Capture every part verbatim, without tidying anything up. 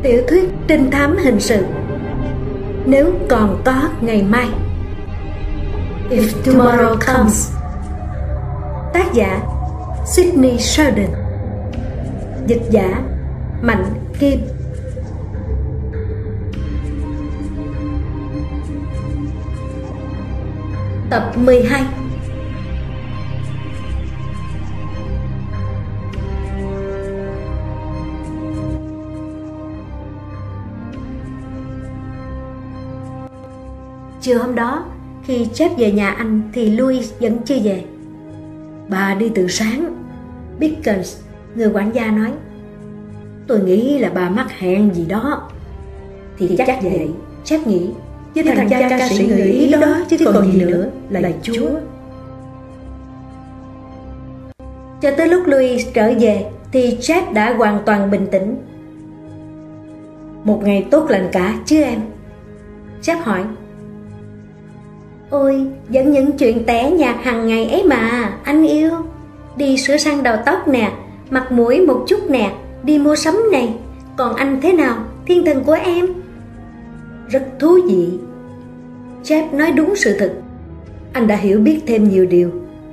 Tiểu thuyết trinh thám hình sự Nếu còn có ngày mai. If Tomorrow Comes. Tác giả Sydney Sheldon. Dịch giả Mạnh Kim. Tập mười hai. Chiều hôm đó, khi Jeff về nhà anh thì Louis vẫn chưa về. Bà đi từ sáng, Pickens, người quản gia nói. Tôi nghĩ là bà mắc hẹn gì đó. Thì, thì chắc, chắc vậy, Jeff nghĩ. Với thằng cha ca sĩ người Ý đó, đó chứ còn gì nữa, là, là Chúa. Cho tới lúc Louis trở về thì Jeff đã hoàn toàn bình tĩnh. Một ngày tốt lành cả chứ em? Jeff hỏi. Ôi, vẫn những chuyện tẻ nhạt hàng ngày ấy mà, anh yêu. Đi sửa sang đầu tóc nè, mặt mũi một chút nè, đi mua sắm này. Còn anh thế nào, thiên thần của em? Rất thú vị. Jeff nói đúng sự thật. Anh đã hiểu biết thêm nhiều điều.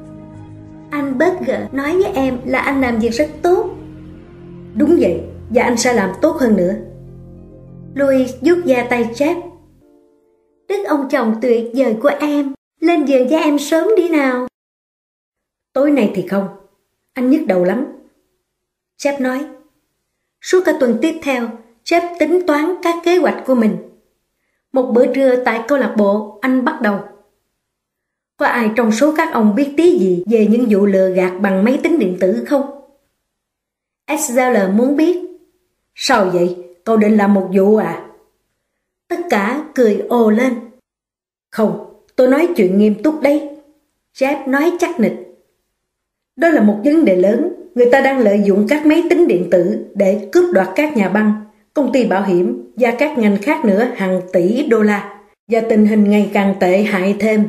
Anh Berger nói với em là anh làm việc rất tốt. Đúng vậy, và anh sẽ làm tốt hơn nữa. Louis vuốt da tay Jeff. Đức ông chồng tuyệt vời của em, lên giường với em sớm đi nào. Tối nay thì không, anh nhức đầu lắm. Jeff nói. Suốt cả tuần tiếp theo, Jeff tính toán các kế hoạch của mình. Một bữa trưa tại câu lạc bộ, anh bắt đầu. Có ai trong số các ông biết tí gì về những vụ lừa gạt bằng máy tính điện tử không? Exceller muốn biết. Sao vậy? Cậu định làm một vụ à? Tất cả cười ồ lên. Không, tôi nói chuyện nghiêm túc đấy. Jeff nói chắc nịch. Đó là một vấn đề lớn. Người ta đang lợi dụng các máy tính điện tử để cướp đoạt các nhà băng, công ty bảo hiểm và các ngành khác nữa hàng tỷ đô la. Và tình hình ngày càng tệ hại thêm.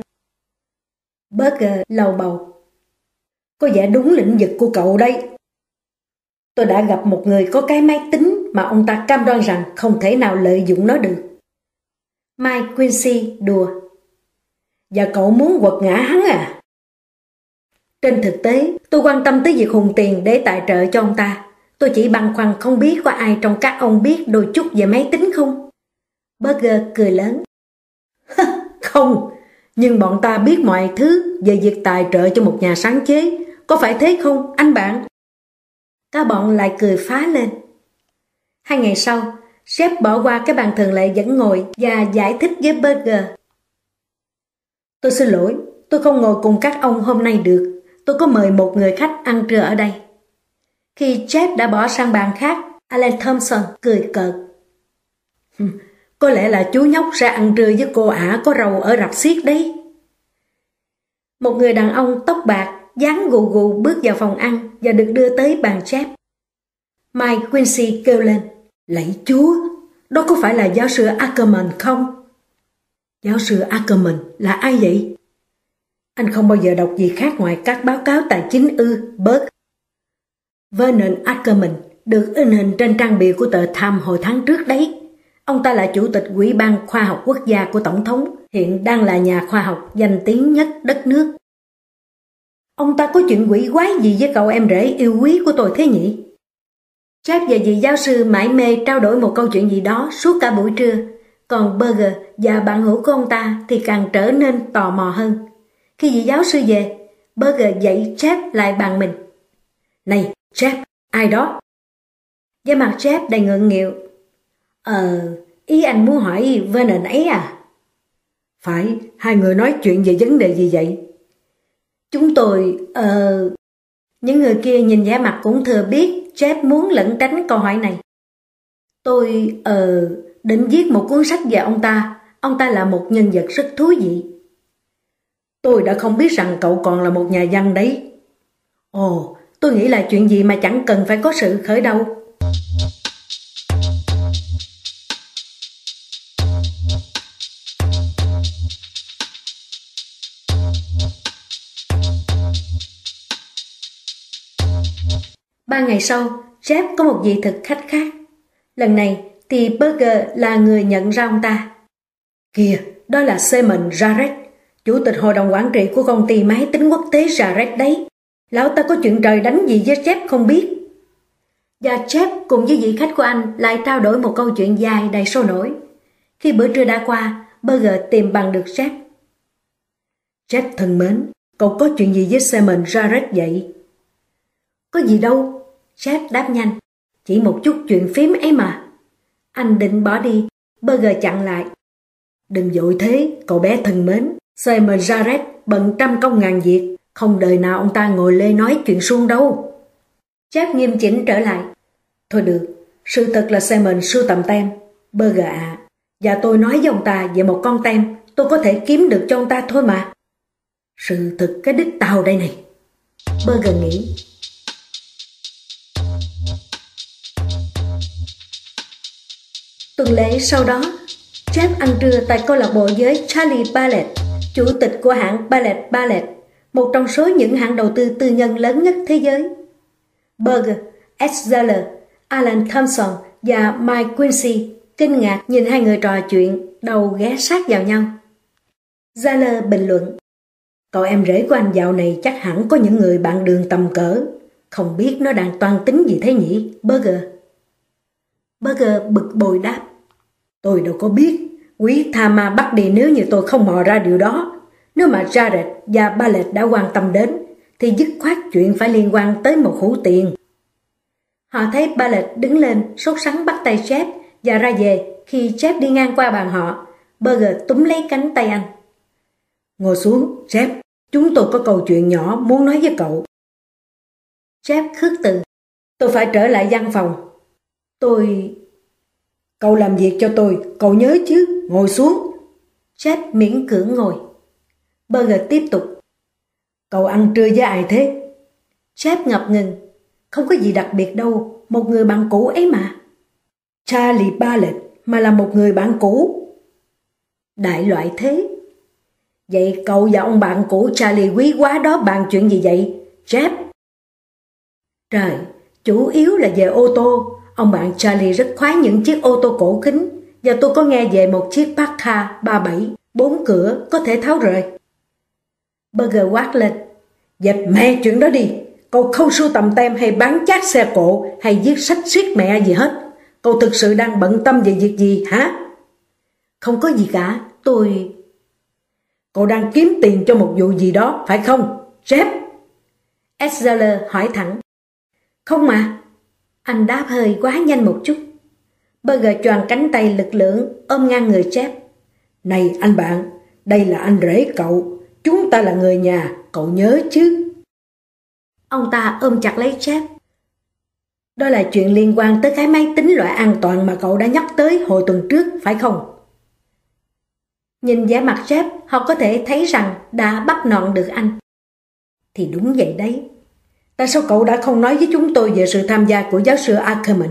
Berger lầu bầu. Có vẻ đúng lĩnh vực của cậu đây. Tôi đã gặp một người có cái máy tính mà ông ta cam đoan rằng không thể nào lợi dụng nó được. Mike Quincy đùa. Và cậu muốn quật ngã hắn à? Trên thực tế, tôi quan tâm tới việc hùn tiền để tài trợ cho ông ta. Tôi chỉ băn khoăn không biết có ai trong các ông biết đôi chút về máy tính không? Berger cười lớn. Không, nhưng bọn ta biết mọi thứ về việc tài trợ cho một nhà sáng chế. Có phải thế không, anh bạn? Cả bọn lại cười phá lên. Hai ngày sau, Jeff bỏ qua cái bàn thường lệ vẫn ngồi và giải thích với Berger. Tôi xin lỗi, tôi không ngồi cùng các ông hôm nay được. Tôi có mời một người khách ăn trưa ở đây. Khi Jeff đã bỏ sang bàn khác, Alan Thompson cười cợt. Có lẽ là chú nhóc sẽ ăn trưa với cô ả có râu ở rạp xiếc đấy. Một người đàn ông tóc bạc, dáng gù gù bước vào phòng ăn và được đưa tới bàn Jeff. Mike Quincy kêu lên. Lạy Chúa, đó có phải là giáo sư Ackerman không? Giáo sư Ackerman là ai vậy? Anh không bao giờ đọc gì khác ngoài các báo cáo tài chính ư, Bert. Vernon Ackerman được in hình trên trang bìa của tờ Time hồi tháng trước đấy. Ông ta là chủ tịch Ủy ban Khoa học Quốc gia của Tổng thống, hiện đang là nhà khoa học danh tiếng nhất đất nước. Ông ta có chuyện quỷ quái gì với cậu em rể yêu quý của tôi thế nhỉ? Jeff và vị giáo sư mải mê trao đổi một câu chuyện gì đó suốt cả buổi trưa, còn Berger và bạn hữu của ông ta thì càng trở nên tò mò hơn. Khi vị giáo sư về, Berger dạy Jeff lại bàn mình. Này, Jeff, ai đó? Da mặt Jeff đầy ngượng nghịu. Ờ, ý anh muốn hỏi Vernon ấy à? Phải, hai người nói chuyện về vấn đề gì vậy? Chúng tôi, ờ... Những người kia nhìn vẻ mặt cũng thừa biết Jeff muốn lẩn tránh câu hỏi này. Tôi, ờ, định viết một cuốn sách về ông ta. Ông ta là một nhân vật rất thú vị. Tôi đã không biết rằng cậu còn là một nhà văn đấy. Ồ, tôi nghĩ là chuyện gì mà chẳng cần phải có sự khởi đầu. Ba ngày sau, Jeff có một vị thực khách khác. Lần này thì Berger là người nhận ra ông ta. Kìa, đó là Simon Jarrett, chủ tịch hội đồng quản trị của công ty máy tính quốc tế Jarrett đấy. Lão ta có chuyện trời đánh gì với Jeff không biết. Và Jeff cùng với vị khách của anh lại trao đổi một câu chuyện dài đầy sôi nổi. Khi bữa trưa đã qua, Berger tìm bằng được Jeff. Jeff thân mến, cậu có chuyện gì với Simon Jarrett vậy? Có gì đâu, Jeff đáp nhanh. Chỉ một chút chuyện phím ấy mà. Anh định bỏ đi, Berger chặn lại. Đừng vội thế, cậu bé thân mến. Simon Jarrett bận trăm công ngàn việc, không đời nào ông ta ngồi lê nói chuyện suông đâu. Jeff nghiêm chỉnh trở lại. Thôi được, sự thật là Simon sưu tầm tem. Berger ạ, à, và tôi nói với ông ta về một con tem tôi có thể kiếm được cho ông ta thôi mà. Sự thật cái đích tao đây này, Berger nghĩ. Tuần lễ sau đó, Jeff ăn trưa tại câu lạc bộ với Charlie Ballet, chủ tịch của hãng Ballet Ballet, một trong số những hãng đầu tư tư nhân lớn nhất thế giới. Berger, Ed Zeller, Alan Thompson và Mike Quincy kinh ngạc nhìn hai người trò chuyện, đầu ghé sát vào nhau. Zeller bình luận, cậu em rể của anh dạo này chắc hẳn có những người bạn đường tầm cỡ, không biết nó đang toan tính gì thế nhỉ, Berger? Berger bực bội đáp, tôi đâu có biết, quý tha ma bắt đi nếu như tôi không mò ra điều đó. Nếu mà Jarrett và Ballet đã quan tâm đến, thì dứt khoát chuyện phải liên quan tới một hũ tiền. Họ thấy Ballet đứng lên, sốt sắng bắt tay Jeff và ra về. Khi Jeff đi ngang qua bàn họ, Berger túm lấy cánh tay anh. Ngồi xuống, Jeff, chúng tôi có câu chuyện nhỏ muốn nói với cậu. Jeff khước từ, tôi phải trở lại văn phòng. Tôi... Cậu làm việc cho tôi, cậu nhớ chứ, ngồi xuống. Jeff miễn cưỡng ngồi. Berger tiếp tục. Cậu ăn trưa với ai thế? Jeff ngập ngừng. Không có gì đặc biệt đâu, một người bạn cũ ấy mà. Charlie Ballet mà là một người bạn cũ. Đại loại thế. Vậy cậu và ông bạn cũ Charlie quý quá đó bàn chuyện gì vậy, Jeff? Trời, chủ yếu là về ô tô. Ông bạn Charlie rất khoái những chiếc ô tô cổ kính, và tôi có nghe về một chiếc Packard ba bảy, bốn cửa có thể tháo rời. Berger quát lên, dẹp mẹ chuyện đó đi. Cậu không sưu tầm tem hay bán chát xe cộ hay viết sách siết mẹ gì hết. Cậu thực sự đang bận tâm về việc gì hả? Không có gì cả, tôi... Cậu đang kiếm tiền cho một vụ gì đó, phải không, Jeff? Eszeler hỏi thẳng. Không mà. Anh đáp hơi quá nhanh một chút. Berger choàng cánh tay lực lưỡng ôm ngang người Jeff. Này anh bạn, đây là anh rể cậu. Chúng ta là người nhà, cậu nhớ chứ? Ông ta ôm chặt lấy Jeff. Đó là chuyện liên quan tới cái máy tính loại an toàn mà cậu đã nhắc tới hồi tuần trước, phải không? Nhìn vẻ mặt Jeff, họ có thể thấy rằng đã bắt nọn được anh. Thì đúng vậy đấy. Tại sao cậu đã không nói với chúng tôi về sự tham gia của giáo sư Ackerman?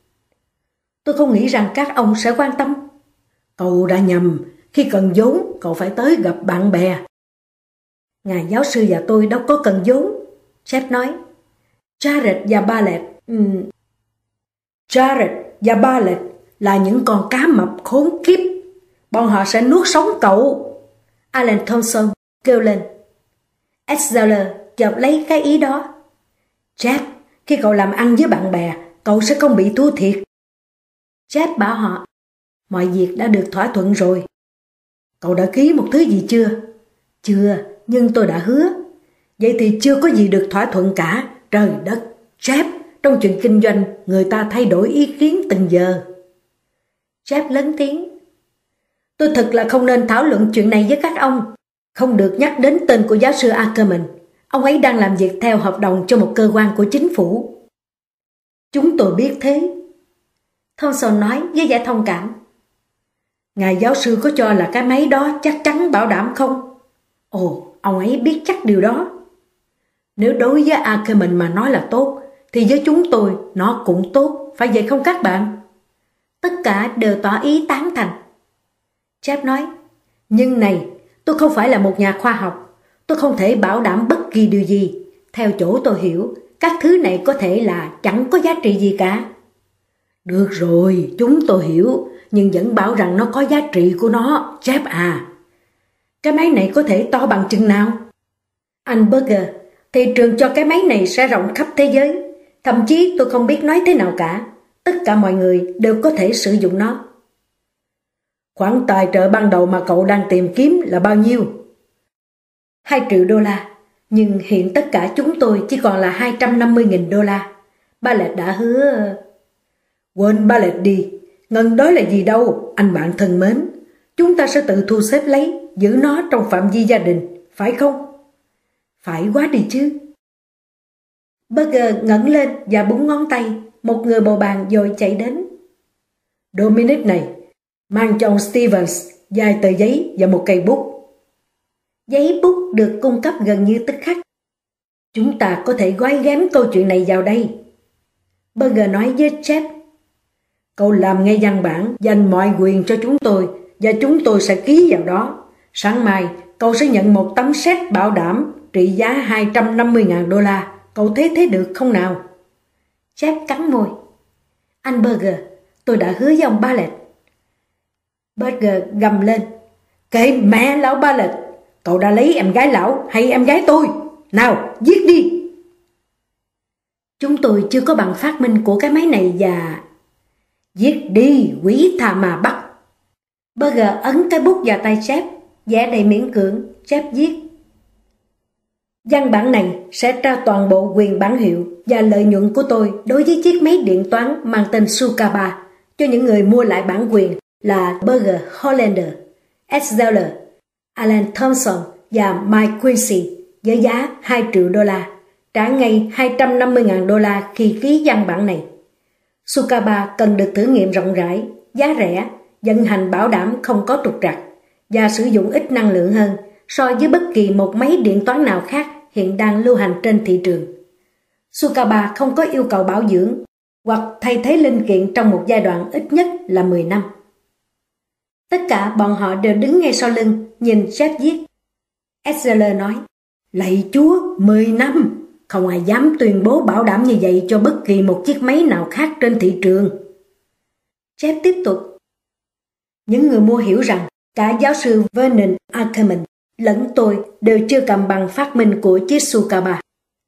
Tôi không nghĩ rằng các ông sẽ quan tâm. Cậu đã nhầm, khi cần vốn, cậu phải tới gặp bạn bè. Ngài giáo sư và tôi đâu có cần vốn, Jeff nói. Jarrett và Ballet, um... Jarrett và Ballet là những con cá mập khốn kiếp. Bọn họ sẽ nuốt sống cậu. Alan Thompson kêu lên. Eszeler chộp lấy cái ý đó. Jeff, khi cậu làm ăn với bạn bè, cậu sẽ không bị thua thiệt. Jeff bảo họ, mọi việc đã được thỏa thuận rồi. Cậu đã ký một thứ gì chưa? Chưa, nhưng tôi đã hứa. Vậy thì chưa có gì được thỏa thuận cả. Trời đất, Jeff, trong chuyện kinh doanh, người ta thay đổi ý kiến từng giờ. Jeff lớn tiếng. Tôi thật là không nên thảo luận chuyện này với các ông. Không được nhắc đến tên của giáo sư Ackerman. Ông ấy đang làm việc theo hợp đồng cho một cơ quan của chính phủ. Chúng tôi biết thế. Thompson nói với vẻ thông cảm. Ngài giáo sư có cho là cái máy đó chắc chắn bảo đảm không? Ồ, ông ấy biết chắc điều đó. Nếu đối với Ackerman mà nói là tốt, thì với chúng tôi nó cũng tốt, phải vậy không các bạn? Tất cả đều tỏ ý tán thành. Jeff nói, nhưng này, tôi không phải là một nhà khoa học. Tôi không thể bảo đảm bất kỳ điều gì. Theo chỗ tôi hiểu, các thứ này có thể là chẳng có giá trị gì cả. Được rồi, chúng tôi hiểu, nhưng vẫn bảo rằng nó có giá trị của nó, Jeff à. Cái máy này có thể to bằng chừng nào? Anh Burger, thị trường cho cái máy này sẽ rộng khắp thế giới. Thậm chí tôi không biết nói thế nào cả. Tất cả mọi người đều có thể sử dụng nó. Khoản tài trợ ban đầu mà cậu đang tìm kiếm là bao nhiêu? Hai triệu đô la. Nhưng hiện tất cả chúng tôi chỉ còn là hai trăm năm mươi nghìn đô la. Bartlett đã hứa... Quên Bartlett đi. Ngân đó là gì đâu, anh bạn thân mến. Chúng ta sẽ tự thu xếp lấy, giữ nó trong phạm vi gia đình, phải không? Phải quá đi chứ. Burger ngẩng lên và búng ngón tay. Một người bầu bàn rồi chạy đến. Dominic này, mang cho ông Stevens vài tờ giấy và một cây bút. Giấy bút được cung cấp gần như tức khắc. Chúng ta có thể gói ghém câu chuyện này vào đây. Burger nói với Jeff. Cậu làm ngay văn bản, dành mọi quyền cho chúng tôi, và chúng tôi sẽ ký vào đó. Sáng mai, cậu sẽ nhận một tấm séc bảo đảm trị giá hai trăm năm mươi nghìn đô la. Cậu thấy thế được không nào? Jeff cắn môi. Anh Burger, tôi đã hứa với ông Bartlett. Burger gầm lên. Kệ mẹ lão Bartlett, cậu đã lấy em gái lão hay em gái tôi? Nào, giết đi! Chúng tôi chưa có bằng phát minh của cái máy này và... Giết đi, quỷ tha mà bắt! Burger ấn cái bút vào tay Jeff, vẻ đầy miễn cưỡng. Jeff viết. Văn bản này sẽ trao toàn bộ quyền bản hiệu và lợi nhuận của tôi đối với chiếc máy điện toán mang tên Sukaba cho những người mua lại bản quyền là Burger Hollander, Ed Zeller, Alan Thompson và Mike Quincy với giá hai triệu đô la, trả ngay hai trăm năm mươi nghìn đô la khi ký văn bản này. Sukaba cần được thử nghiệm rộng rãi, giá rẻ, vận hành bảo đảm không có trục trặc và sử dụng ít năng lượng hơn so với bất kỳ một máy điện toán nào khác hiện đang lưu hành trên thị trường. Sukaba không có yêu cầu bảo dưỡng hoặc thay thế linh kiện trong một giai đoạn ít nhất là mười năm. Tất cả bọn họ đều đứng ngay sau lưng, nhìn Jeff viết. Esseler nói, lạy Chúa, mười năm! Không ai dám tuyên bố bảo đảm như vậy cho bất kỳ một chiếc máy nào khác trên thị trường. Jeff tiếp tục. Những người mua hiểu rằng cả giáo sư Vernon Ackerman lẫn tôi đều chưa cầm bằng phát minh của chiếc Sukaba.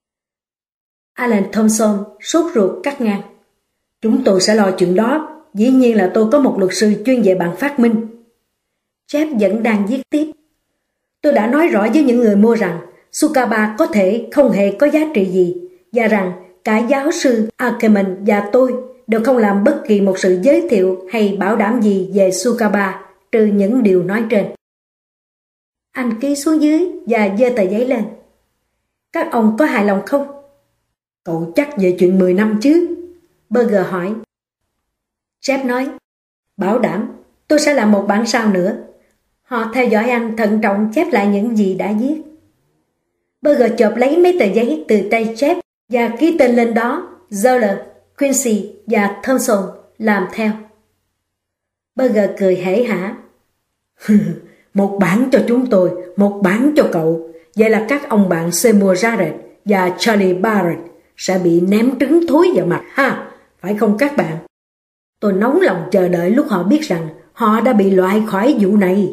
Alan Thompson sốt ruột cắt ngang. Chúng tôi sẽ lo chuyện đó. Dĩ nhiên là tôi có một luật sư chuyên về bằng phát minh. Jeff vẫn đang viết tiếp. Tôi đã nói rõ với những người mua rằng Sukaba có thể không hề có giá trị gì và rằng cả giáo sư Ackerman và tôi đều không làm bất kỳ một sự giới thiệu hay bảo đảm gì về Sukaba trừ những điều nói trên. Anh ký xuống dưới và giơ tờ giấy lên. Các ông có hài lòng không? Cậu chắc về chuyện mười năm chứ? Burger hỏi. Jeff nói, bảo đảm, tôi sẽ làm một bản sao nữa. Họ theo dõi anh thận trọng chép lại những gì đã viết. Burger chộp lấy mấy tờ giấy từ tay Jeff và ký tên lên đó, Zeller, Quincy và Thompson làm theo. Burger cười hể hả. Một bản cho chúng tôi, một bản cho cậu. Vậy là các ông bạn Seymour Jarrett và Charlie Barrett sẽ bị ném trứng thối vào mặt ha, phải không các bạn? Tôi nóng lòng chờ đợi lúc họ biết rằng họ đã bị loại khỏi vụ này.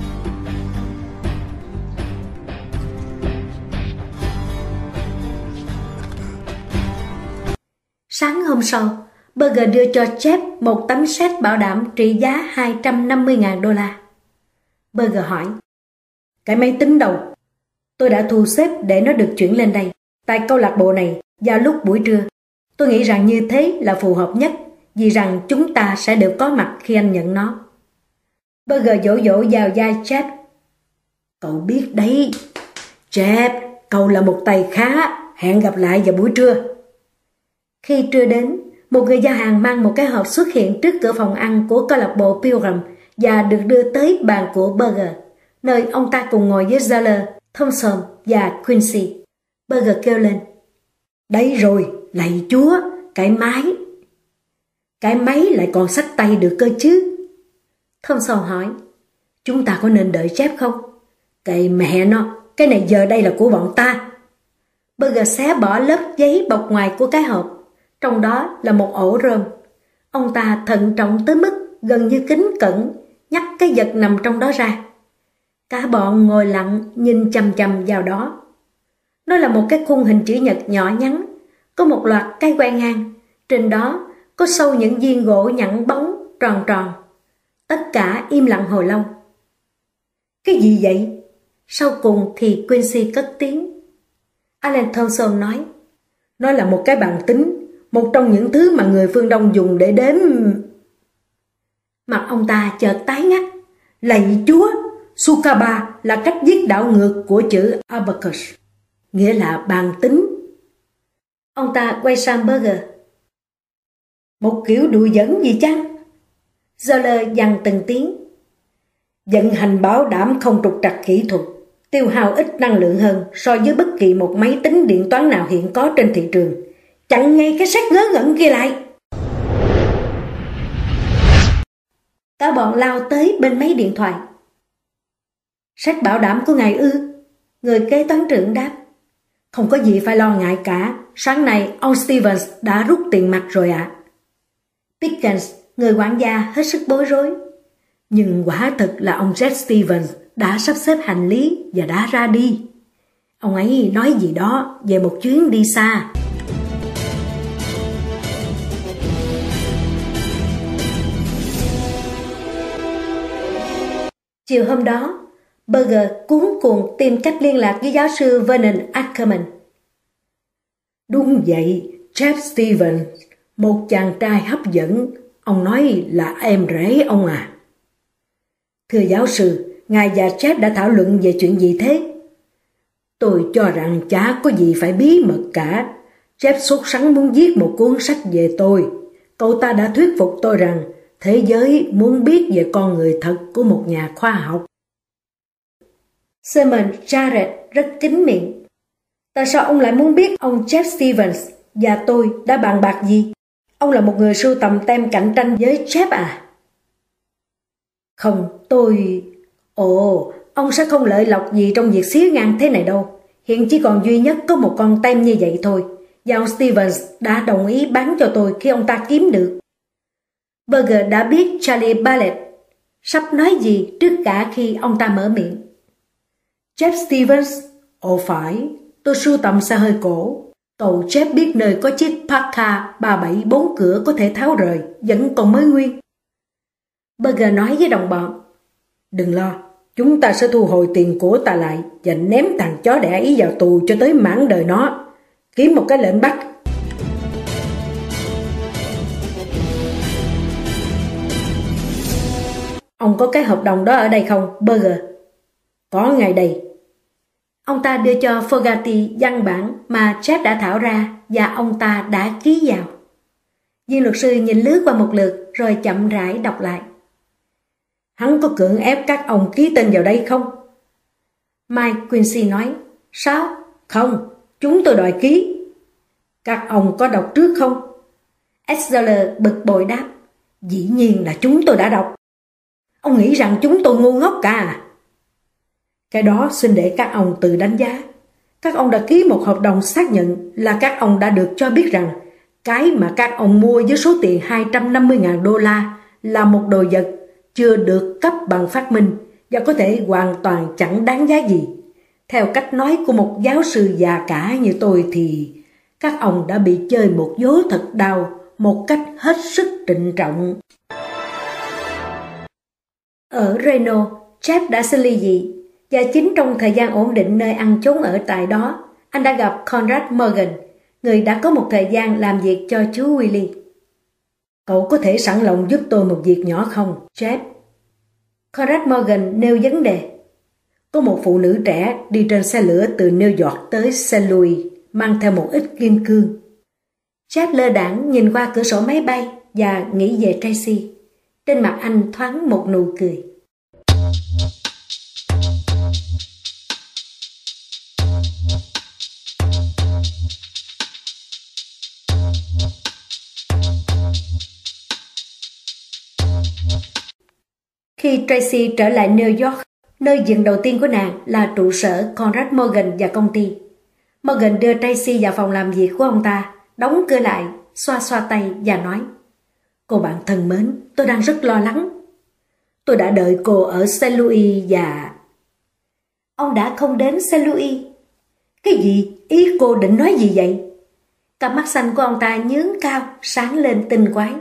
Sáng hôm sau, Burger đưa cho Jeff một tấm séc bảo đảm trị giá hai trăm năm mươi nghìn đô la. Burger hỏi, cái máy tính đâu? Tôi đã thu xếp để nó được chuyển lên đây, tại câu lạc bộ này, vào lúc buổi trưa. Tôi nghĩ rằng như thế là phù hợp nhất, vì rằng chúng ta sẽ đều có mặt khi anh nhận nó. Burger vỗ vỗ vào vai Jeff. Cậu biết đấy. Jeff, cậu là một tay khá. Hẹn gặp lại vào buổi trưa. Khi trưa đến, một người giao hàng mang một cái hộp xuất hiện trước cửa phòng ăn của câu lạc bộ Pilgrim và được đưa tới bàn của Burger, nơi ông ta cùng ngồi với Zeller, Thompson và Quincy. Burger kêu lên. Đấy rồi, lạy Chúa, cái máy. Cái máy lại còn xách tay được cơ chứ? Thompson hỏi. Chúng ta có nên đợi Jeff không? Cái mẹ nó, cái này giờ đây là của bọn ta. Burger xé bỏ lớp giấy bọc ngoài của cái hộp. Trong đó là một ổ rơm. Ông ta thận trọng tới mức gần như kính cẩn nhắc cái vật nằm trong đó ra. Cả bọn ngồi lặng nhìn chằm chằm vào đó. Nó là một cái khung hình chữ nhật nhỏ nhắn, có một loạt cái que ngang, trên đó có sâu những viên gỗ nhẵn bóng tròn tròn. Tất cả im lặng hồi lâu. Cái gì vậy? Sau cùng thì Quincy cất tiếng. Alan Thompson nói, nó là một cái bàn tính, một trong những thứ mà người phương Đông dùng để đếm. Mặt ông ta chợt tái ngắt. Lạy Chúa, Sukaba là cách viết đảo ngược của chữ abacus, nghĩa là bàn tính. Ông ta quay sang Berger. Một kiểu đùa giỡn gì chăng? Zoller dằn từng tiếng. Vận hành bảo đảm không trục trặc kỹ thuật, tiêu hao ít năng lượng hơn so với bất kỳ một máy tính điện toán nào hiện có trên thị trường. Chặn ngay cái sách ngớ ngẩn kia lại. Cả bọn lao tới bên máy điện thoại. Sách bảo đảm của ngài ư? Người kế toán trưởng đáp. Không có gì phải lo ngại cả. Sáng nay ông Stevens đã rút tiền mặt rồi ạ. À. Pickens, người quản gia, hết sức bối rối. Nhưng quả thực là ông Jeff Stevens đã sắp xếp hành lý và đã ra đi. Ông ấy nói gì đó về một chuyến đi xa. Chiều hôm đó, Berger cuống cuồng tìm cách liên lạc với giáo sư Vernon Ackerman. Đúng vậy, Jeff Stevens, một chàng trai hấp dẫn, ông nói là em rể ông à. Thưa giáo sư, ngài và Jeff đã thảo luận về chuyện gì thế? Tôi cho rằng chả có gì phải bí mật cả. Jeff sốt sắng muốn viết một cuốn sách về tôi. Cậu ta đã thuyết phục tôi rằng thế giới muốn biết về con người thật của một nhà khoa học. Simon Jarrett rất kín miệng. Tại sao ông lại muốn biết ông Jeff Stevens và tôi đã bàn bạc gì? Ông là một người sưu tầm tem cạnh tranh với Jeff à? Không, tôi... Ồ, ông sẽ không lợi lộc gì trong việc xía ngang thế này đâu. Hiện chỉ còn duy nhất có một con tem như vậy thôi. Và ông Stevens đã đồng ý bán cho tôi khi ông ta kiếm được. Berger đã biết Charlie Bartlett sắp nói gì trước cả khi ông ta mở miệng. Jeff Stevens? Ồ phải, tôi sưu tầm xe hơi cổ. Cậu Jeff biết nơi có chiếc Packard ba bảy bốn cửa có thể tháo rời, vẫn còn mới nguyên. Berger nói với đồng bọn. Đừng lo, chúng ta sẽ thu hồi tiền của ta lại và ném thằng chó đẻ ý vào tù cho tới mãn đời nó. Kiếm một cái lệnh bắt. Ông có cái hợp đồng đó ở đây không, Berger? Có ngay đây. Ông ta đưa cho Fogarty văn bản mà Jeff đã thảo ra và ông ta đã ký vào. Viên luật sư nhìn lướt qua một lượt rồi chậm rãi đọc lại. Hắn có cưỡng ép các ông ký tên vào đây không? Mike Quincy nói. Sao? Không, chúng tôi đòi ký. Các ông có đọc trước không? Exeler bực bội đáp. Dĩ nhiên là chúng tôi đã đọc. Ông nghĩ rằng chúng tôi ngu ngốc cả à? Cái đó xin để các ông tự đánh giá. Các ông đã ký một hợp đồng xác nhận là các ông đã được cho biết rằng cái mà các ông mua với số tiền hai trăm năm mươi nghìn đô la là một đồ vật chưa được cấp bằng phát minh và có thể hoàn toàn chẳng đáng giá gì. Theo cách nói của một giáo sư già cả như tôi thì các ông đã bị chơi một vố thật đau một cách hết sức trịnh trọng. Ở Reno, Jeff đã xử lý gì? Và chính trong thời gian ổn định nơi ăn trốn ở tại đó, anh đã gặp Conrad Morgan, người đã có một thời gian làm việc cho chú Willie. Cậu có thể sẵn lòng giúp tôi một việc nhỏ không, Jeff? Conrad Morgan nêu vấn đề. Có một phụ nữ trẻ đi trên xe lửa từ New York tới Saint Louis, mang theo một ít kim cương. Jeff lơ đãng nhìn qua cửa sổ máy bay và nghĩ về Tracy. Trên mặt anh thoáng một nụ cười. Khi Tracy trở lại New York, nơi dừng đầu tiên của nàng là trụ sở Conrad Morgan và công ty. Morgan đưa Tracy vào phòng làm việc của ông ta, đóng cửa lại, xoa xoa tay và nói: Cô bạn thân mến, tôi đang rất lo lắng. Tôi đã đợi cô ở Saint Louis và... Ông đã không đến Saint Louis. Cái gì? Ý cô định nói gì vậy? Cặp mắt xanh của ông ta nhướng cao, sáng lên tinh quái.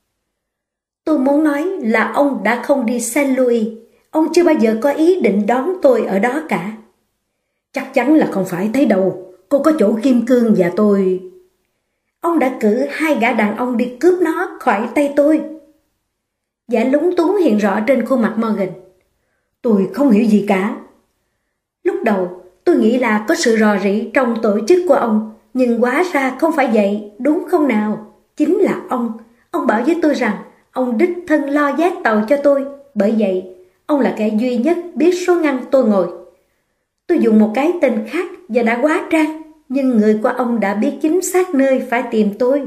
Tôi muốn nói là ông đã không đi Saint Louis. Ông chưa bao giờ có ý định đón tôi ở đó cả. Chắc chắn là không phải thế đâu. Cô có chỗ kim cương và tôi... Ông đã cử hai gã đàn ông đi cướp nó khỏi tay tôi. Vẻ lúng túng hiện rõ trên khuôn mặt Morgan. Tôi không hiểu gì cả. Lúc đầu tôi nghĩ là có sự rò rỉ trong tổ chức của ông, nhưng hóa ra không phải vậy, đúng không nào? Chính là ông. Ông bảo với tôi rằng ông đích thân lo vác tàu cho tôi. Bởi vậy, ông là kẻ duy nhất biết số ngăn tôi ngồi. Tôi dùng một cái tên khác và đã hóa trang, nhưng người của ông đã biết chính xác nơi phải tìm tôi.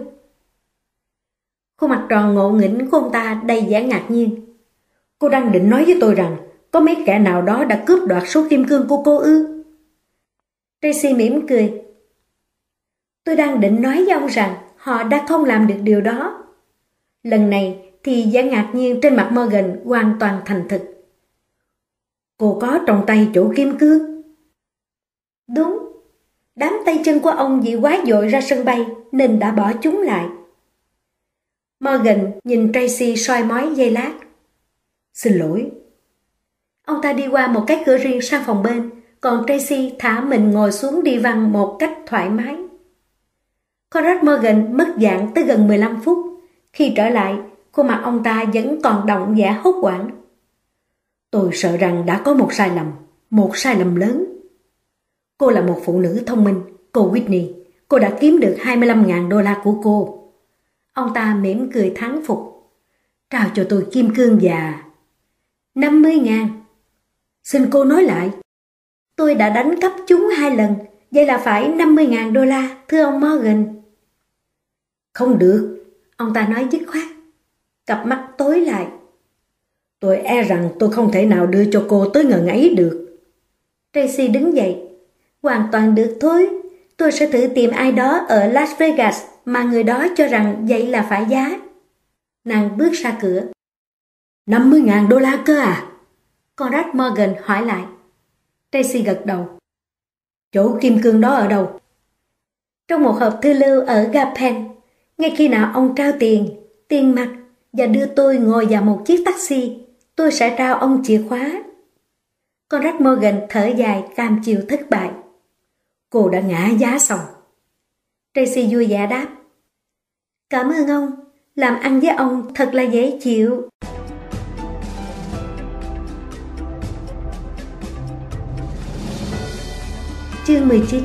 Khuôn mặt tròn ngộ nghĩnh của ông ta đầy vẻ ngạc nhiên. Cô đang định nói với tôi rằng có mấy kẻ nào đó đã cướp đoạt số kim cương của cô ư? Tracy mỉm cười. Tôi đang định nói với ông rằng họ đã không làm được điều đó. Lần này thì vẻ ngạc nhiên trên mặt Morgan hoàn toàn thành thực. Cô có trong tay chỗ kim cương? Đúng. Đám tay chân của ông vì quá vội ra sân bay nên đã bỏ chúng lại. Morgan nhìn Tracy soi mói giây lát. Xin lỗi. Ông ta đi qua một cái cửa riêng sang phòng bên, còn Tracy thả mình ngồi xuống đi văn một cách thoải mái. Conrad Morgan mất dạng tới gần mười lăm phút. Khi trở lại, khuôn mặt ông ta vẫn còn đọng vẻ hốt hoảng. Tôi sợ rằng đã có một sai lầm, một sai lầm lớn. Cô là một phụ nữ thông minh, cô Whitney. Cô đã kiếm được hai mươi lăm nghìn đô la của cô. Ông ta mỉm cười thán phục. Trao cho tôi kim cương và... năm mươi ngàn. Xin cô nói lại. Tôi đã đánh cắp chúng hai lần, vậy là phải năm mươi ngàn đô la, thưa ông Morgan. Không được, ông ta nói dứt khoát. Cặp mắt tối lại. Tôi e rằng tôi không thể nào đưa cho cô tới ngần ấy được. Tracy đứng dậy. Hoàn toàn được thôi. Tôi sẽ thử tìm ai đó ở Las Vegas mà người đó cho rằng vậy là phải giá. Nàng bước ra cửa. năm mươi ngàn đô la cơ à? Conrad Morgan hỏi lại. Tracy gật đầu. Chỗ kim cương đó ở đâu? Trong một hộp thư lưu ở Gapen. Ngay khi nào ông trao tiền, tiền mặt và đưa tôi ngồi vào một chiếc taxi, tôi sẽ trao ông chìa khóa. Conrad Morgan thở dài cam chịu thất bại. Cô đã ngã giá xong. Tracy vui vẻ đáp. Cảm ơn ông, làm ăn với ông thật là dễ chịu. Chương mười chín.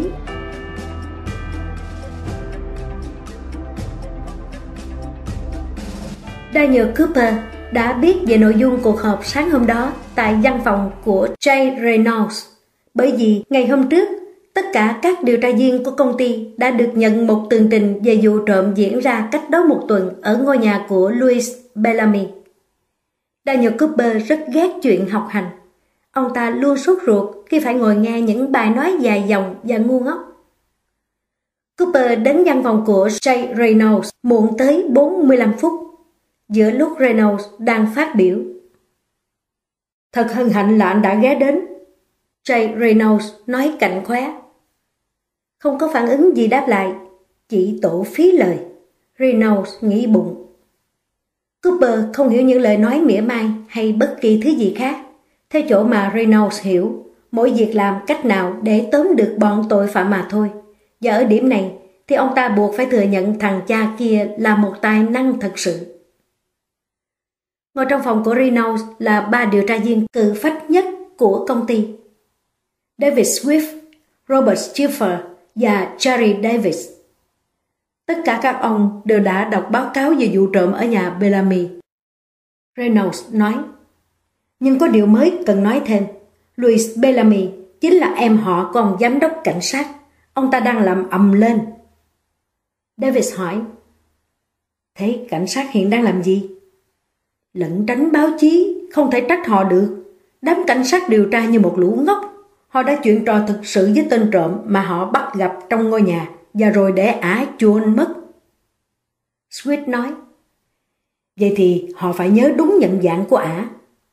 Daniel Cooper đã biết về nội dung cuộc họp sáng hôm đó tại văn phòng của Jay Reynolds, bởi vì ngày hôm trước tất cả các điều tra viên của công ty đã được nhận một tường trình về vụ trộm diễn ra cách đó một tuần ở ngôi nhà của Louis Bellamy. Daniel Cooper rất ghét chuyện học hành. Ông ta luôn sốt ruột khi phải ngồi nghe những bài nói dài dòng và ngu ngốc. Cooper đến văn phòng của Jay Reynolds muộn tới bốn mươi lăm phút, giữa lúc Reynolds đang phát biểu. Thật hân hạnh là anh đã ghé đến, Jay Reynolds nói cạnh khóe. Không có phản ứng gì đáp lại, chỉ tổ phí lời, Reynolds nghĩ bụng. Cooper không hiểu những lời nói mỉa mai hay bất kỳ thứ gì khác, theo chỗ mà Reynolds hiểu, mỗi việc làm cách nào để tóm được bọn tội phạm mà thôi. Và ở điểm này thì ông ta buộc phải thừa nhận thằng cha kia là một tài năng thật sự. Ngồi trong phòng của Reynolds là ba điều tra viên cự phách nhất của công ty. David Swift, Robert Schiffer và Jerry Davis. Tất cả các ông đều đã đọc báo cáo về vụ trộm ở nhà Bellamy. Reynolds nói, nhưng có điều mới cần nói thêm. Louis Bellamy chính là em họ của ông giám đốc cảnh sát. Ông ta đang làm ầm lên. Davis hỏi, thế cảnh sát hiện đang làm gì? Lẩn tránh báo chí, không thể trách họ được. Đám cảnh sát điều tra như một lũ ngốc. Họ đã chuyện trò thực sự với tên trộm mà họ bắt gặp trong ngôi nhà và rồi để ả chuồn mất. Swift nói, Vậy thì họ phải nhớ đúng nhận dạng của ả.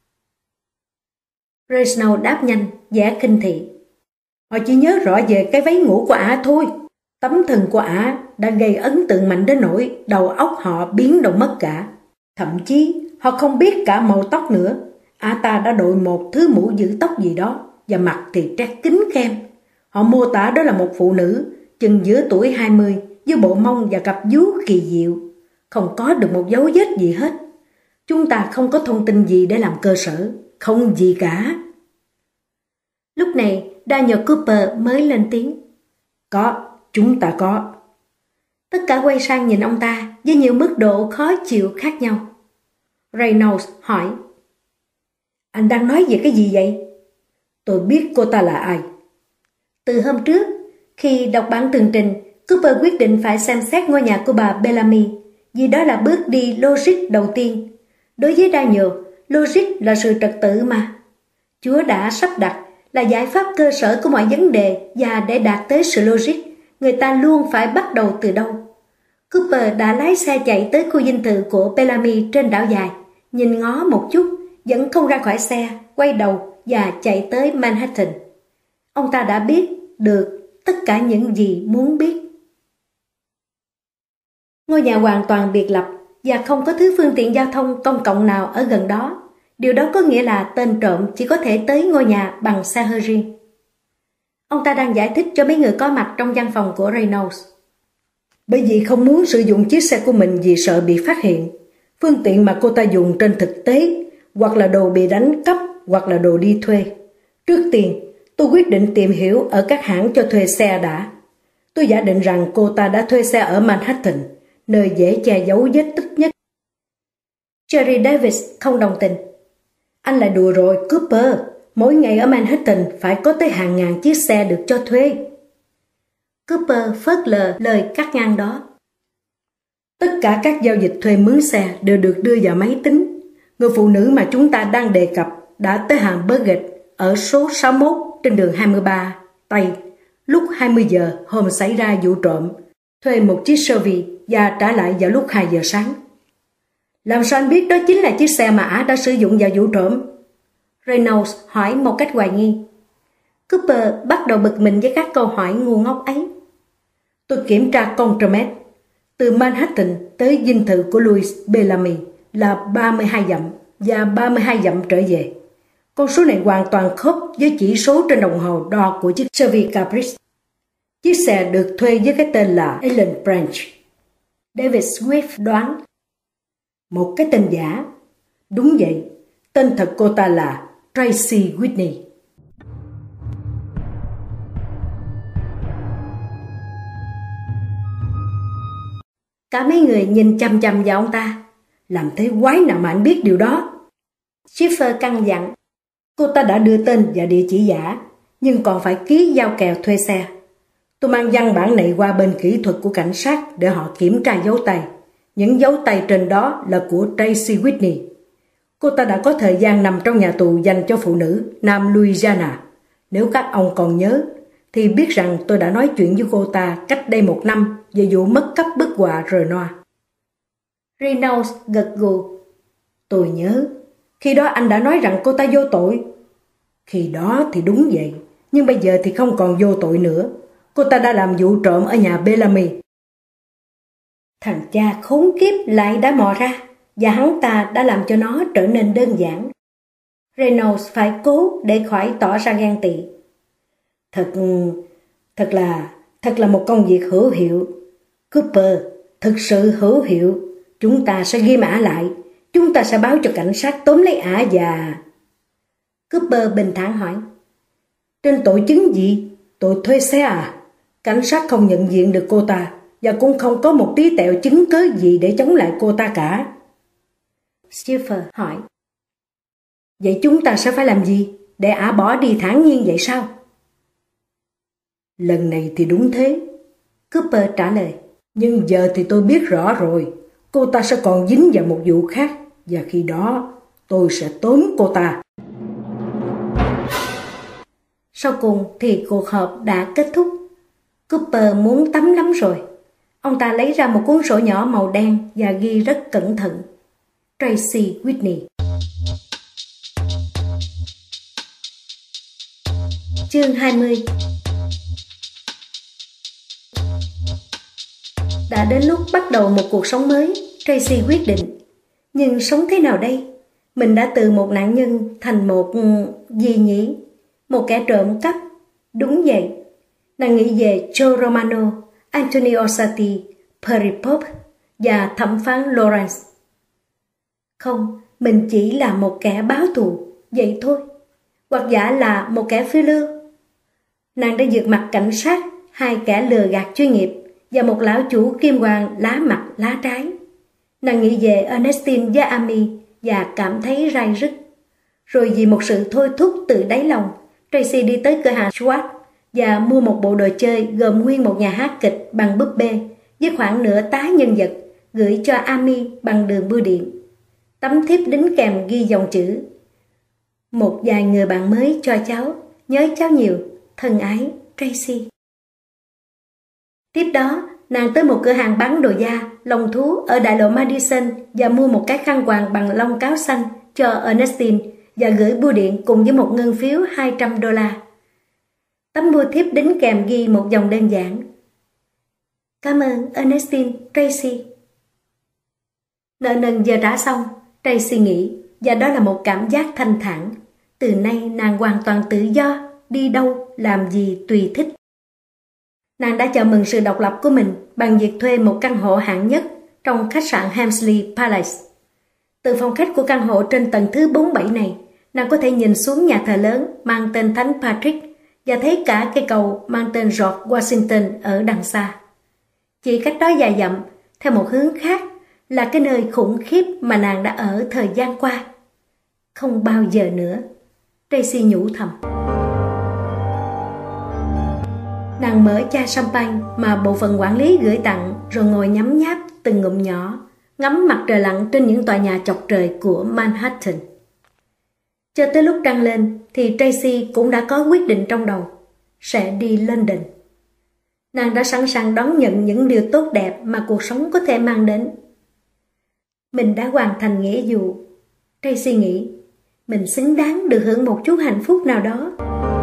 Reginald đáp nhanh, vẻ khinh thị. Họ chỉ nhớ rõ về cái váy ngủ của ả thôi. Tấm thân của ả đã gây ấn tượng mạnh đến nỗi đầu óc họ biến đâu mất cả. Thậm chí họ không biết cả màu tóc nữa. Ả ta đã đội một thứ mũ giữ tóc gì đó và mặt thì trét kính khem. Họ mô tả đó là một phụ nữ chừng giữa tuổi hai mươi với bộ mông và cặp vú kỳ diệu. Không có được một dấu vết gì hết. Chúng ta không có thông tin gì để làm cơ sở. Không gì cả. Lúc này Daniel Cooper mới lên tiếng. Có, chúng ta có. Tất cả quay sang nhìn ông ta với nhiều mức độ khó chịu khác nhau. Reynolds hỏi. Anh đang nói về cái gì vậy? Tôi biết cô ta là ai. Từ hôm trước, khi đọc bản tường trình, Cooper quyết định phải xem xét ngôi nhà của bà Bellamy, vì đó là bước đi logic đầu tiên. Đối với Daniel, logic là sự trật tự mà. Chúa đã sắp đặt là giải pháp cơ sở của mọi vấn đề, và để đạt tới sự logic, người ta luôn phải bắt đầu từ đâu. Cooper đã lái xe chạy tới khu dinh thự của Bellamy trên đảo dài, nhìn ngó một chút, vẫn không ra khỏi xe, quay đầu và chạy tới Manhattan. Ông ta đã biết được tất cả những gì muốn biết. Ngôi nhà hoàn toàn biệt lập và không có thứ phương tiện giao thông công cộng nào ở gần đó. Điều đó có nghĩa là tên trộm chỉ có thể tới ngôi nhà bằng xe hơi riêng. Ông ta đang giải thích cho mấy người có mặt trong văn phòng của Reynolds. Bởi vì không muốn sử dụng chiếc xe của mình vì sợ bị phát hiện. Phương tiện mà cô ta dùng trên thực tế hoặc là đồ bị đánh cắp hoặc là đồ đi thuê. Trước tiên, tôi quyết định tìm hiểu ở các hãng cho thuê xe đã. Tôi giả định rằng cô ta đã thuê xe ở Manhattan, nơi dễ che giấu vết tích nhất. Jerry Davis không đồng tình. Anh lại đùa rồi, Cooper. Mỗi ngày ở Manhattan phải có tới hàng ngàn chiếc xe được cho thuê. Cooper phớt lờ lời cắt ngang đó. Tất cả các giao dịch thuê mướn xe đều được đưa vào máy tính. Người phụ nữ mà chúng ta đang đề cập đã tới hàng Burgett ở số sáu mươi mốt trên đường hai mươi ba Tây lúc hai mươi giờ hôm xảy ra vụ trộm, thuê một chiếc Chevy và trả lại vào lúc hai giờ sáng. Làm sao anh biết đó chính là chiếc xe mà ả đã sử dụng vào vụ trộm? Reynolds hỏi một cách hoài nghi. Cooper bắt đầu bực mình với các câu hỏi ngu ngốc ấy. Tôi kiểm tra Contromet. Từ Manhattan tới dinh thự của Louis Bellamy là ba mươi hai dặm và ba mươi hai dặm trở về. Con số này hoàn toàn khớp với chỉ số trên đồng hồ đo của chiếc Chevy Caprice. Chiếc xe được thuê với cái tên là Ellen Branch. David Swift đoán. Một cái tên giả. Đúng vậy, tên thật cô ta là Tracy Whitney. Cả mấy người nhìn chằm chằm vào ông ta. Làm thế quái nào mà anh biết điều đó? Schiffer căng dặn. Cô ta đã đưa tên và địa chỉ giả, nhưng còn phải ký giao kèo thuê xe. Tôi mang văn bản này qua bên kỹ thuật của cảnh sát để họ kiểm tra dấu tay. Những dấu tay trên đó là của Tracy Whitney. Cô ta đã có thời gian nằm trong nhà tù dành cho phụ nữ Nam Louisiana. Nếu các ông còn nhớ, thì biết rằng tôi đã nói chuyện với cô ta cách đây một năm về vụ mất cắp bức họa Renoir. Reynolds gật gù. Tôi nhớ, khi đó anh đã nói rằng cô ta vô tội. Khi đó thì đúng vậy, nhưng bây giờ thì không còn vô tội nữa. Cô ta đã làm vụ trộm ở nhà Bellamy. Thằng cha khốn kiếp lại đã mò ra, và hắn ta đã làm cho nó trở nên đơn giản. Reynolds phải cố để khỏi tỏ ra ghen tị. Thật, thật là, thật là một công việc hữu hiệu. Cooper, thực sự hữu hiệu. Chúng ta sẽ ghi ả lại. Chúng ta sẽ báo cho cảnh sát tóm lấy ả và... Cooper bình thản hỏi. Trên tội chứng gì? Tội thuê xe à? Cảnh sát không nhận diện được cô ta, và cũng không có một tí tẹo chứng cớ gì để chống lại cô ta cả. Schiffer hỏi. Vậy chúng ta sẽ phải làm gì? Để ả bỏ đi thản nhiên vậy sao? Lần này thì đúng thế, Cooper trả lời. Nhưng giờ thì tôi biết rõ rồi, cô ta sẽ còn dính vào một vụ khác, và khi đó tôi sẽ tóm cô ta. Sau cùng thì cuộc họp đã kết thúc. Cooper muốn tắm lắm rồi. Ông ta lấy ra một cuốn sổ nhỏ màu đen và ghi rất cẩn thận. Tracy Whitney. Chương hai mươi. Đã đến lúc bắt đầu một cuộc sống mới, Tracy quyết định. Nhưng sống thế nào đây? Mình đã từ một nạn nhân thành một... gì nhỉ? Một kẻ trộm cắp. Đúng vậy. Nàng nghĩ về Joe Romano, Anthony Orsatti, Perry Pope và thẩm phán Lawrence. Không, mình chỉ là một kẻ báo thù, vậy thôi. Hoặc giả là một kẻ phiêu lưu. Nàng đã vượt mặt cảnh sát, hai kẻ lừa gạt chuyên nghiệp và một lão chủ kim hoàng lá mặt lá trái. Nàng nghĩ về Ernestine và Amy và cảm thấy rai rứt. Rồi vì một sự thôi thúc từ đáy lòng, Tracy đi tới cửa hàng Schwartz và mua một bộ đồ chơi gồm nguyên một nhà hát kịch bằng búp bê với khoảng nửa tá nhân vật, gửi cho Amy bằng đường bưu điện. Tấm thiếp đính kèm ghi dòng chữ: một vài người bạn mới cho cháu, nhớ cháu nhiều, thân ái, Tracy. Tiếp đó, nàng tới một cửa hàng bán đồ da, lông thú ở đại lộ Madison và mua một cái khăn quàng bằng lông cáo xanh cho Ernestine và gửi bưu điện cùng với một ngân phiếu hai trăm đô la. Tấm bưu thiếp đính kèm ghi một dòng đơn giản: cảm ơn Ernestine, Tracy. Nợ nần giờ trả xong, Tracy nghĩ, và đó là một cảm giác thanh thản. Từ nay nàng hoàn toàn tự do, đi đâu, làm gì tùy thích. Nàng đã chào mừng sự độc lập của mình bằng việc thuê một căn hộ hạng nhất trong khách sạn Hamsley Palace. Từ phòng khách của căn hộ trên tầng thứ bốn mươi bảy này, nàng có thể nhìn xuống nhà thờ lớn mang tên Thánh Patrick và thấy cả cây cầu mang tên George Washington ở đằng xa. Chỉ cách đó vài dặm, theo một hướng khác, là cái nơi khủng khiếp mà nàng đã ở thời gian qua. Không bao giờ nữa, Tracy nhủ thầm. Nàng mở chai champagne mà bộ phận quản lý gửi tặng, rồi ngồi nhấm nháp từng ngụm nhỏ, ngắm mặt trời lặn trên những tòa nhà chọc trời của Manhattan. Cho tới lúc trăng lên thì Tracy cũng đã có quyết định trong đầu, sẽ đi London. Nàng đã sẵn sàng đón nhận những điều tốt đẹp mà cuộc sống có thể mang đến. Mình đã hoàn thành nghĩa vụ, Tracy nghĩ. Mình xứng đáng được hưởng một chút hạnh phúc nào đó.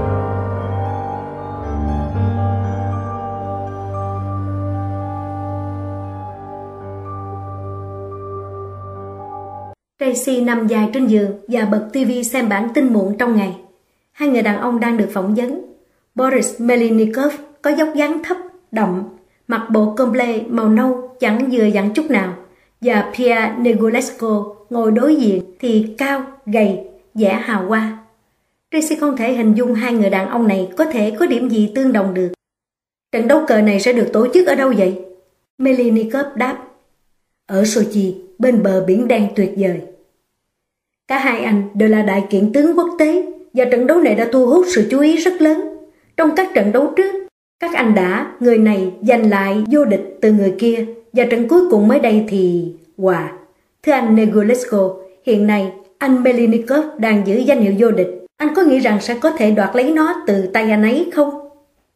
Tracy nằm dài trên giường và bật tivi xem bản tin muộn trong ngày. Hai người đàn ông đang được phỏng vấn. Boris Melnikov có dốc dáng thấp, đậm, mặc bộ comble màu nâu chẳng vừa dặn chút nào, và Pierre Negulesco ngồi đối diện thì cao, gầy, vẻ hào hoa. Tracy không thể hình dung hai người đàn ông này có thể có điểm gì tương đồng được. Trận đấu cờ này sẽ được tổ chức ở đâu vậy? Melnikov đáp: ở Sochi, bên bờ biển đen tuyệt vời. Cả hai anh đều là đại kiện tướng quốc tế, và trận đấu này đã thu hút sự chú ý rất lớn. Trong các trận đấu trước, các anh đã người này giành lại vô địch từ người kia, và trận cuối cùng mới đây thì hòa. Wow. Thưa anh Negulesco, hiện nay anh Melnikov đang giữ danh hiệu vô địch. Anh có nghĩ rằng sẽ có thể đoạt lấy nó từ tay anh ấy không?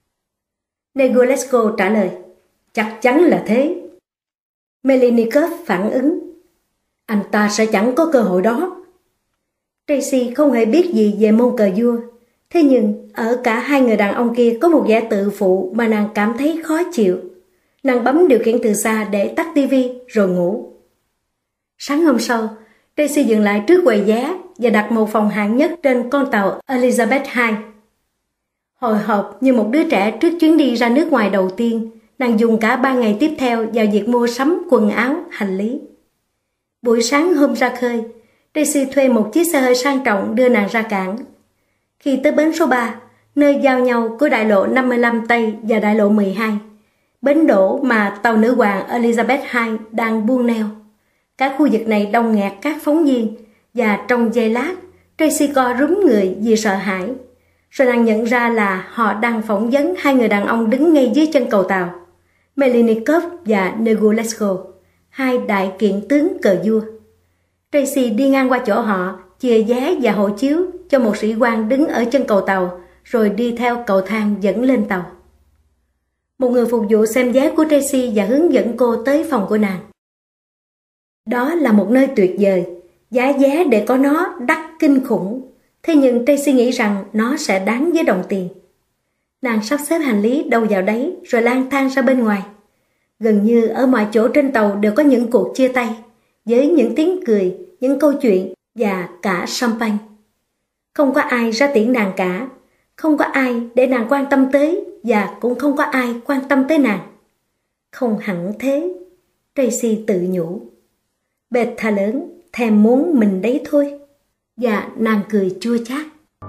Negulesco trả lời: chắc chắn là thế. Melnikov phản ứng: anh ta sẽ chẳng có cơ hội đó. Tracy không hề biết gì về môn cờ vua. Thế nhưng ở cả hai người đàn ông kia có một vẻ tự phụ mà nàng cảm thấy khó chịu. Nàng bấm điều khiển từ xa để tắt tivi rồi ngủ. Sáng hôm sau, Tracy dừng lại trước quầy vé và đặt một phòng hạng nhất trên con tàu Elizabeth hai. Hồi hộp như một đứa trẻ trước chuyến đi ra nước ngoài đầu tiên, nàng dùng cả ba ngày tiếp theo vào việc mua sắm quần áo, hành lý. Buổi sáng hôm ra khơi, Tracy thuê một chiếc xe hơi sang trọng đưa nàng ra cảng. Khi tới bến số ba, nơi giao nhau của đại lộ năm mươi lăm Tây và đại lộ mười hai, bến đỗ mà tàu nữ hoàng Elizabeth hai đang buông neo. Cả khu vực này đông nghẹt các phóng viên, và trong giây lát, Tracy co rúm người vì sợ hãi. Rồi nàng nhận ra là họ đang phỏng vấn hai người đàn ông đứng ngay dưới chân cầu tàu, Melnikov và Negulesco, hai đại kiện tướng cờ vua. Tracy đi ngang qua chỗ họ, chìa vé và hộ chiếu cho một sĩ quan đứng ở chân cầu tàu, rồi đi theo cầu thang dẫn lên tàu. Một người phục vụ xem vé của Tracy và hướng dẫn cô tới phòng của nàng. Đó là một nơi tuyệt vời, giá vé để có nó đắt kinh khủng. Thế nhưng Tracy nghĩ rằng nó sẽ đáng với đồng tiền. Nàng sắp xếp hành lý đâu vào đấy rồi lang thang ra bên ngoài. Gần như ở mọi chỗ trên tàu đều có những cuộc chia tay, với những tiếng cười, những câu chuyện và cả champagne. Không có ai ra tiễn nàng cả, không có ai để nàng quan tâm tới và cũng không có ai quan tâm tới nàng. Không hẳn thế, Tracy tự nhủ. Bệt thà lớn, thèm muốn mình đấy thôi. Và nàng cười chua chát.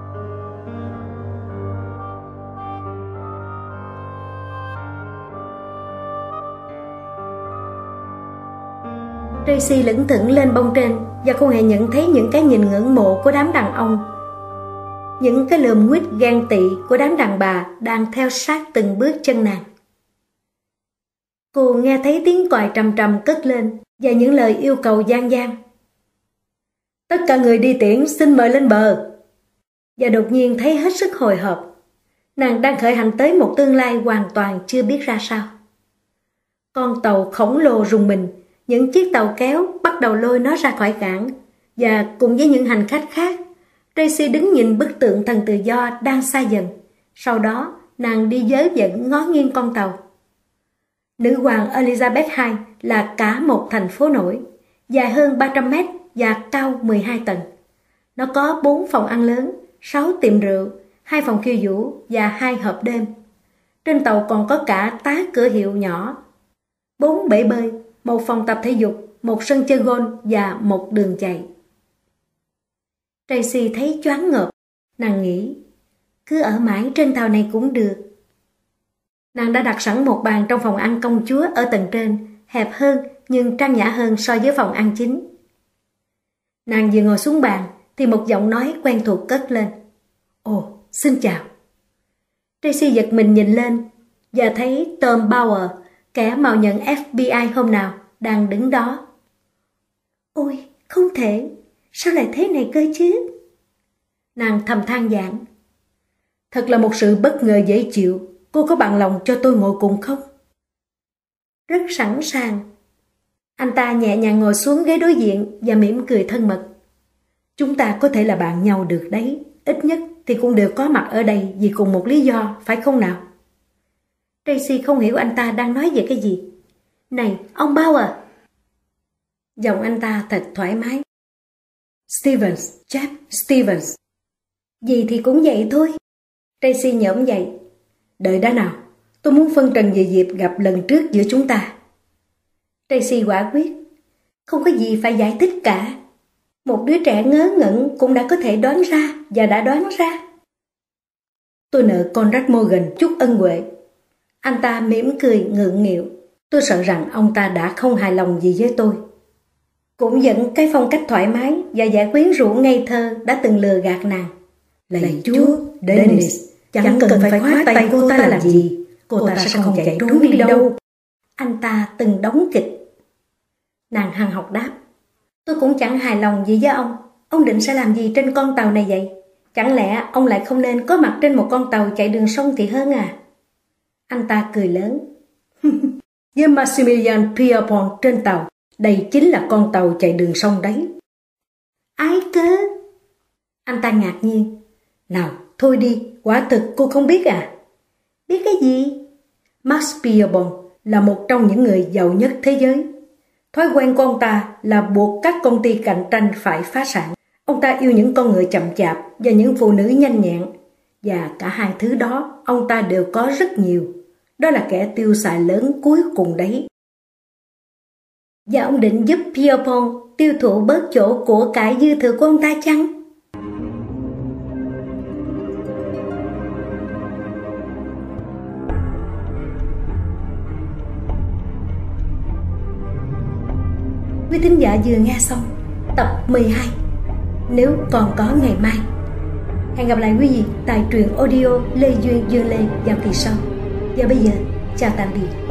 Tracy lững thững lên bông trên và không hề nhận thấy những cái nhìn ngưỡng mộ của đám đàn ông, những cái lườm nguýt ghen tị của đám đàn bà đang theo sát từng bước chân nàng. Cô nghe thấy tiếng còi trầm trầm cất lên và những lời yêu cầu gian gian. Tất cả người đi tiễn xin mời lên bờ. Và đột nhiên thấy hết sức hồi hộp. Nàng đang khởi hành tới một tương lai hoàn toàn chưa biết ra sao. Con tàu khổng lồ rùng mình, những chiếc tàu kéo bắt đầu lôi nó ra khỏi cảng, và cùng với những hành khách khác, Tracy đứng nhìn bức tượng thần tự do đang xa dần. Sau đó, nàng đi vớ vẩn ngó nghiêng con tàu. Nữ hoàng Elizabeth hai là cả một thành phố nổi, dài hơn ba trăm mét và cao mười hai tầng. Nó có bốn phòng ăn lớn, sáu tiệm rượu, hai phòng khiêu vũ và hai hộp đêm. Trên tàu còn có cả tá cửa hiệu nhỏ, bốn bể bơi, một phòng tập thể dục, một sân chơi golf và một đường chạy. Tracy thấy choáng ngợp. Nàng nghĩ, cứ ở mãi trên tàu này cũng được. Nàng đã đặt sẵn một bàn trong phòng ăn công chúa ở tầng trên, hẹp hơn nhưng trang nhã hơn so với phòng ăn chính. Nàng vừa ngồi xuống bàn thì một giọng nói quen thuộc cất lên. Ồ, xin chào. Tracy giật mình nhìn lên và thấy Tom Bauer, kẻ mạo nhận F B I hôm nào, đang đứng đó. Ôi, không thể, sao lại thế này cơ chứ? Nàng thầm than vãn. Thật là một sự bất ngờ dễ chịu, cô có bằng lòng cho tôi ngồi cùng không? Rất sẵn sàng. Anh ta nhẹ nhàng ngồi xuống ghế đối diện và mỉm cười thân mật. Chúng ta có thể là bạn nhau được đấy, ít nhất thì cũng đều có mặt ở đây vì cùng một lý do, phải không nào? Tracy không hiểu anh ta đang nói về cái gì. Này, ông Bauer! Giọng anh ta thật thoải mái. Stevens, Jeff Stevens. Gì thì cũng vậy thôi. Tracy nhổm dậy. Đợi đã nào, tôi muốn phân trần về dịp gặp lần trước giữa chúng ta. Tracy quả quyết. Không có gì phải giải thích cả. Một đứa trẻ ngớ ngẩn cũng đã có thể đoán ra và đã đoán ra. Tôi nợ Conrad Morgan chút ân huệ. Anh ta mỉm cười ngượng nghịu. Tôi sợ rằng ông ta đã không hài lòng gì với tôi. Cũng dẫn cái phong cách thoải mái và vẻ quyến rũ ngây thơ đã từng lừa gạt nàng. Lạy Chúa, Dennis, chẳng cần phải khóa tay cô ta làm gì. Cô ta sẽ không chạy trốn đi đâu. Anh ta từng đóng kịch. Nàng hằng học đáp. Tôi cũng chẳng hài lòng gì với ông. Ông định sẽ làm gì trên con tàu này vậy? Chẳng lẽ ông lại không nên có mặt trên một con tàu chạy đường sông thì hơn à? Anh ta cười lớn. Với Maximilian Pierpont trên tàu, đây chính là con tàu chạy đường sông đấy. Ái cơ? Anh ta ngạc nhiên. Nào, thôi đi, quả thực cô không biết à? Biết cái gì? Max Pierpont là một trong những người giàu nhất thế giới. Thói quen của ông ta là buộc các công ty cạnh tranh phải phá sản. Ông ta yêu những con người chậm chạp và những phụ nữ nhanh nhẹn. Và cả hai thứ đó ông ta đều có rất nhiều. Đó là kẻ tiêu xài lớn cuối cùng đấy. Và ông định giúp Pierpont tiêu thụ bớt chỗ của cải dư thừa của ông ta chăng? Quý thính giả vừa nghe xong tập mười hai Nếu còn có ngày mai. Hẹn gặp lại quý vị tại truyện audio Lê Duyên Dương Lê vào kỳ sau. Và bây giờ, chào tạm biệt.